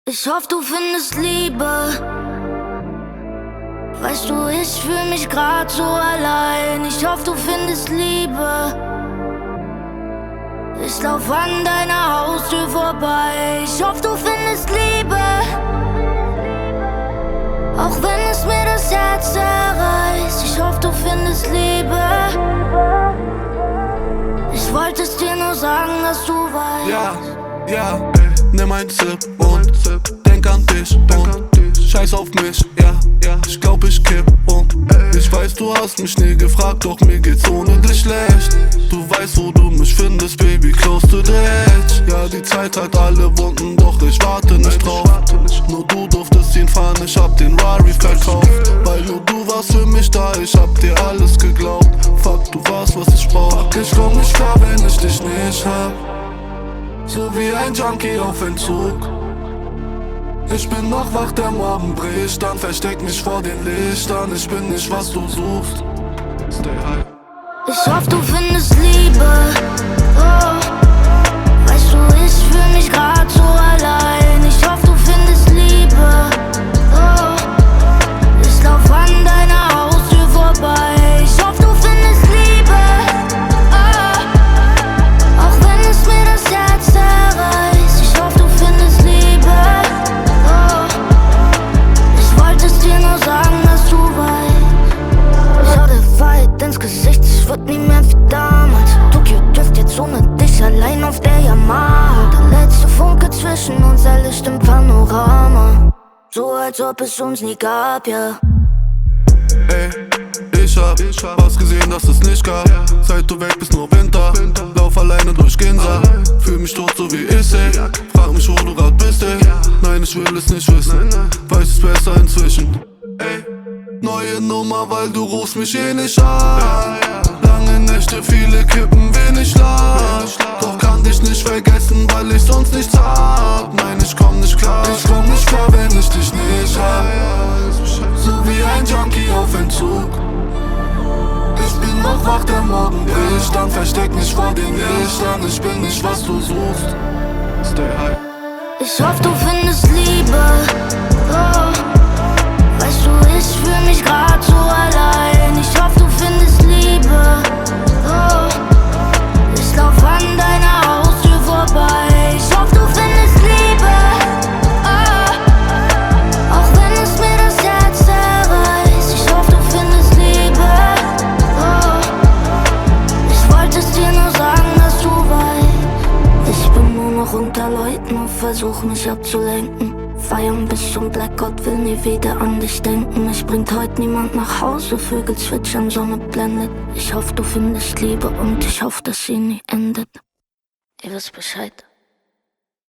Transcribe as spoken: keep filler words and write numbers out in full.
Ich hoffe, du findest Liebe. Weißt du, ich fühl mich grad so allein. Ich hoffe, du findest Liebe. Ich lauf an deiner Haustür vorbei. Ich hoffe, du findest Liebe. Auch wenn es mir das Herz zerreißt. Ich hoffe, du findest Liebe. Ich wollte es dir nur sagen, dass du weißt. Ja, ja, nimm ein Sip und denk an dich und scheiß auf mich, ja, ja. Ich glaub, ich kipp um. Ich weiß, du hast mich nie gefragt, doch mir geht's ohne dich schlecht. Du weißt, wo du mich findest, Baby, close to the edge. Ja, die Zeit hat alle Wunden, doch ich warte nicht drauf. Nur du durftest ihn fahren, ich hab den Rari verkauft. Weil nur du warst für mich da, ich hab dir alles geglaubt. Fuck, du warst, was ich brauch. Ich komm nicht klar, wenn ich dich nicht hab. So wie ein Junkie auf Entzug. Ich bin noch wach, der Morgen bricht, dann versteck mich vor den Lichtern. Ich bin nicht, was du suchst. Stay high. Ich hoffe, du findest Liebe. Oh, weißt du, ich fühl mich grad so allein. Ich hoffe, du findest Liebe. Oh, ich lauf an deiner Haustür vorbei. Ich hoffe, du findest Liebe. Oh, auch wenn es mir das Herz zerreißt. Ich hoffe, du findest Liebe. Oh, ich wollte es dir nur sagen, dass du weißt. Schau dir weit ins Gesicht, ich würd nie mehr wie damals. Tokio Drift jetzt ohne dich allein auf der Yamaha. Der letzte Funke zwischen uns, erlischt im Panorama. So als ob es uns nie gab, ja. Ey, ich hab was gesehen, das es nicht gab. Seit du weg bist, nur Winter. Lauf alleine durch Ginza. Fühl mich tot, so wie ich seh. Frag mich, wo du grad bist, ey. Nein, ich will es nicht wissen. Weiß es besser inzwischen. Ey, neue Nummer, weil du rufst mich eh nicht an. Lange Nächte, viele Kippen, wenig Schlaf. Doch kann dich nicht vergessen, weil ich sonst nichts hab. Nein, ich komm nicht klar. Ich komm nicht klar, wenn ich dich nicht hab. So wie ein Junkie auf Entzug. Ich bin noch wach, der Morgen bricht, dann versteck mich vor den Lichtern. Ich bin nicht, was du suchst. Stay high. Ich hoffe, du findest Liebe. Oh, weißt du, ich fühl mich grad so allein. Ich hoffe, du findest Liebe. Oh, ich lauf an deiner Haustür vorbei. Ich hoffe, du findest Liebe. Oh, auch wenn es mir das Herz zerreißt. Ich hoffe, du findest Liebe. Oh, ich wollte es dir nur sagen, dass du weißt. Ich bin nur noch unter Leuten und versuch mich abzulenken. Feiern bis zum Blackout, will nie wieder an dich denken. Mich bringt heute niemand nach Hause, Vögel zwitschern, Sonne blendet. Ich hoffe, du findest Liebe und ich hoffe, dass sie nie endet. Ihr wisst Bescheid.